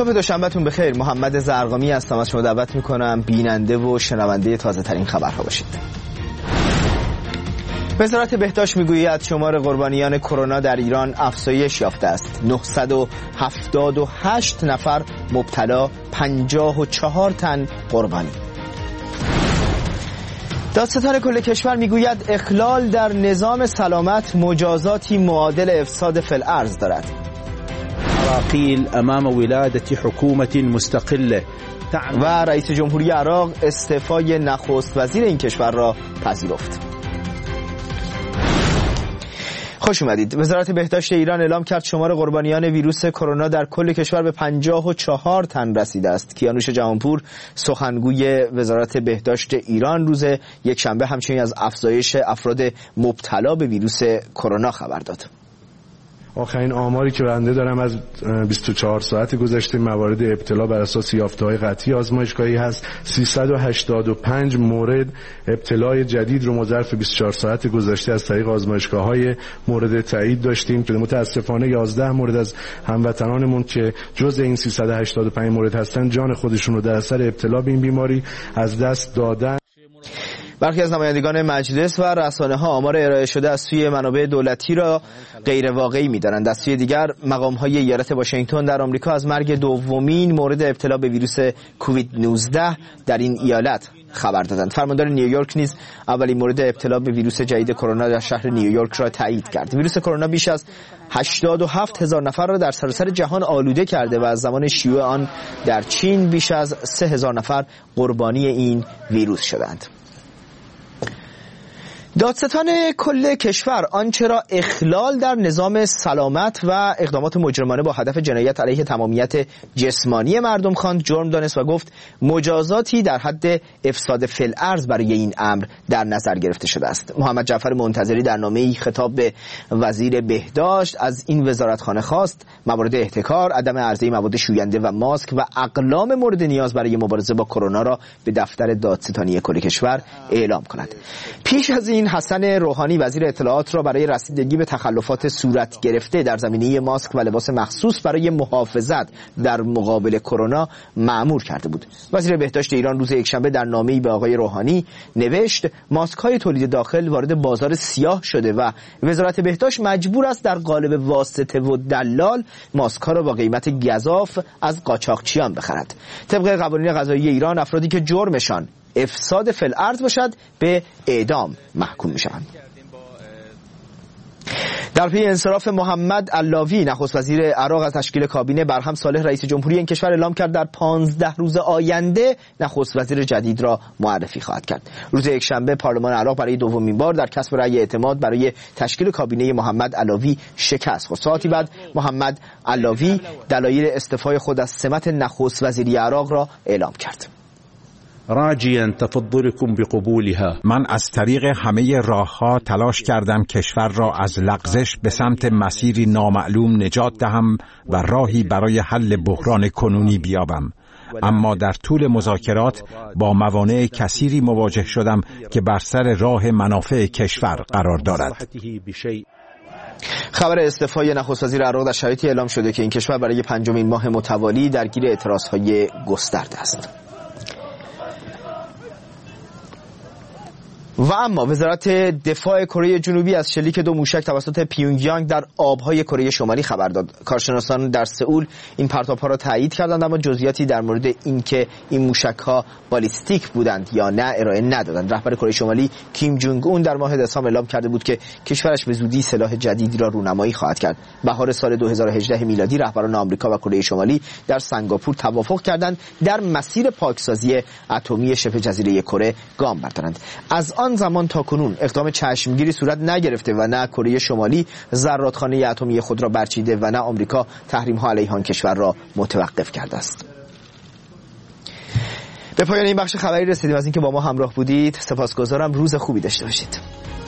صبح دوشنبهتون بخیر. محمد زرقامی هستم. از شما دعوت میکنم بیننده و شنونده تازه ترین خبرها باشید. وزارت بهداشت میگوید شمار قربانیان کرونا در ایران افزایش یافته است. 978 نفر مبتلا، 54 تن قربانی. دادستان کل کشور میگوید اخلال در نظام سلامت مجازاتی معادل افساد فی الارض دارد. عراقیل امام ولادت حکومت مستقله. و رئیس جمهوری عراق استعفای نخست وزیر این کشور را پذیرفت. خوش اومدید. وزارت بهداشت ایران اعلام کرد شمار قربانیان ویروس کرونا در کل کشور به 54 تن رسیده است. کیانوش جهانپور سخنگوی وزارت بهداشت ایران روز یکشنبه همچنین از افزایش افراد مبتلا به ویروس کرونا خبر داد. آخرین آماری که بنده دارم از 24 ساعت گذشته موارد ابتلا بر اساس یافته‌های قطعی آزمایشگاهی هست. 385 مورد ابتلای جدید رو ما ظرف 24 ساعت گذشته از طریق آزمایشگاه‌های مورد تایید داشتیم که متاسفانه 11 مورد از هموطنانمون که جزء این 385 مورد هستن جان خودشون رو در اثر ابتلا به این بیماری از دست دادن. برخی از نمایندگان مجلس و رسانه‌ها آمار ارائه شده از سوی منابع دولتی را غیر واقعی می‌دانند. از سوی دیگر مقام‌های ایالت واشنگتن در آمریکا از مرگ دومین مورد ابتلا به ویروس کووید 19 در این ایالت خبر دادند. فرماندار نیویورک نیز اولین مورد ابتلا به ویروس جدید کرونا در شهر نیویورک را تایید کرد. ویروس کرونا بیش از 87,000 نفر را در سراسر جهان آلوده کرده و از زمان شیوع آن در چین بیش از 3,000 نفر قربانی این ویروس شدند. دادستان کل کشور آنچه را اخلال در نظام سلامت و اقدامات مجرمانه با هدف جنایت علیه تمامیت جسمانی مردم خواند جرم دانست و گفت مجازاتی در حد افساد فی الارض برای این امر در نظر گرفته شده است. محمد جعفر منتظری در نامه‌ای خطاب به وزیر بهداشت از این وزارتخانه خواست موارد احتکار، عدم عرضه مواد شوینده و ماسک و اقلام مورد نیاز برای مبارزه با کرونا را به دفتر دادستانی کل کشور اعلام کند. پیش از این حسن روحانی وزیر اطلاعات را برای رسیدگی به تخلفات صورت گرفته در زمینه ماسک و لباس مخصوص برای محافظت در مقابل کرونا مأمور کرده بود. وزیر بهداشت ایران روز یکشنبه در نامه‌ای به آقای روحانی نوشت ماسک‌های تولید داخل وارد بازار سیاه شده و وزارت بهداشت مجبور است در قالب واسطه و دلال ماسک‌ها را با قیمت گزاف از قاچاقچیان بخرد. طبق قوانین قضایی ایران افرادی که جرمشان افساد فی الارض باشد به اعدام محکوم میشوند. در پی انصراف محمد علاوی نخست وزیر عراق از تشکیل کابینه، برهم صالح رئیس جمهوری این کشور اعلام کرد در 15 روز آینده نخست وزیر جدید را معرفی خواهد کرد. روز یکشنبه پارلمان عراق برای دومین بار در کسب رأی اعتماد برای تشکیل کابینه محمد علاوی شکست خورد. ساعتی بعد محمد علاوی دلایل استعفای خود از سمت نخست وزیری عراق را اعلام کرد. راجیا تفضلكم بقبولها. من از طریق همه راهها تلاش کردم کشور را از لغزش به سمت مسیری نامعلوم نجات دهم و راهی برای حل بحران کنونی بیابم، اما در طول مذاکرات با موانع کثیری مواجه شدم که بر سر راه منافع کشور قرار دارد. خبر استعفای نخست وزیر عراق در شرایطی اعلام شده که این کشور برای پنجمین ماه متوالی درگیر اعتراضهای گسترده است. و اما وزارت دفاع کره جنوبی از شلیک 2 موشک توسط پیونگیانگ در آبهای کره شمالی خبر داد. کارشناسان در سئول این پرتاب‌ها را تایید کردند، اما جزئیاتی در مورد اینکه این موشک‌ها بالیستیک بودند یا نه ارائه ندادند. رهبر کره شمالی کیم جونگ اون در ماه دسامبر اعلام کرده بود که کشورش به زودی سلاح جدیدی را رونمایی خواهد کرد. بهار سال 2018 میلادی رهبران آمریکا و کره شمالی در سنگاپور توافق کردند در مسیر پاکسازی اتمی شبه جزیره کره گام بردارند. از آن زمان تا کنون اقدام چشمگیری صورت نگرفته و نه کره شمالی ذراتخانه اتمی خود را برچیده و نه آمریکا تحریم‌ها علیه آن کشور را متوقف کرده است. به پایان این بخش خبری رسیدیم. از اینکه با ما همراه بودید سپاسگزارم. روز خوبی داشته باشید.